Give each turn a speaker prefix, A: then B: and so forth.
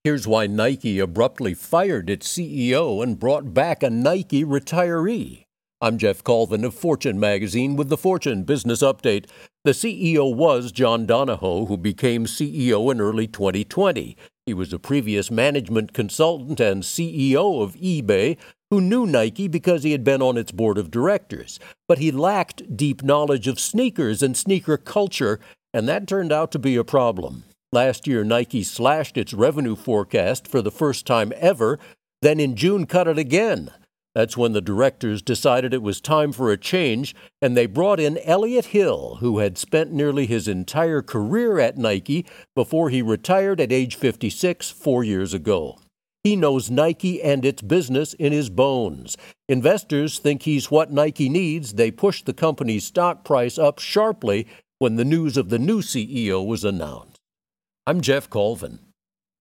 A: Here's why Nike abruptly fired its CEO and brought back a Nike retiree. I'm Jeff Colvin of Fortune Magazine with the Fortune Business Update. The CEO was John Donahoe, who became CEO in early 2020. He was a previous management consultant and CEO of eBay who knew Nike because he had been on its board of directors. But he lacked deep knowledge of sneakers and sneaker culture, and that turned out to be a problem. Last year, Nike slashed its revenue forecast for the first time ever, then in June cut it again. That's when the directors decided it was time for a change, and they brought in Elliott Hill, who had spent nearly his entire career at Nike before he retired at age 56 4 years ago. He knows Nike and its business in his bones. Investors think he's what Nike needs. They pushed the company's stock price up sharply when the news of the new CEO was announced. I'm Jeff Colvin.